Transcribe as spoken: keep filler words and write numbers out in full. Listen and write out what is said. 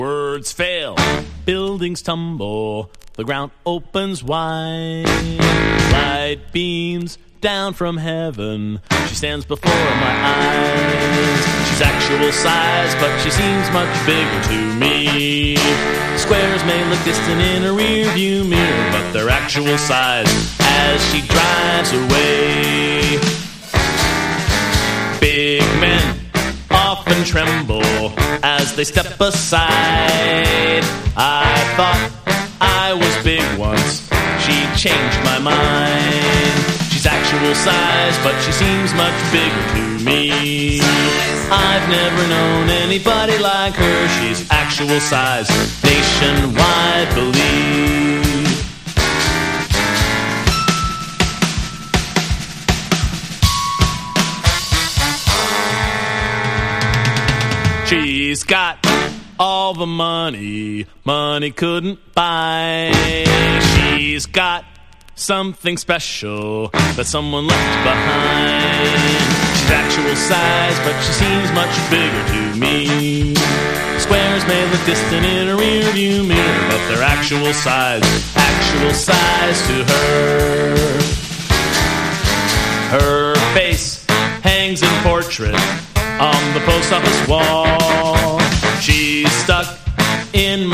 Words fail, buildings tumble, the ground opens wide. Light beams down from heaven, she stands before my eyes. She's actual size, but she seems much bigger to me. Squares may look distant in a rear view mirror, but they're actual size as she drives away. Big men often tremble as they step aside. I thought I was big once, she changed my mind. She's actual size, but she seems much bigger to me. I've never known anybody like her. She's actual size, nationwide believe. She's got all the money money couldn't buy. She's got something special that someone left behind. She's actual size, but she seems much bigger to me. Squares may look distant in a rear view mirror, but they're actual size, actual size to her. Her face hangs in portrait on the post office wall. She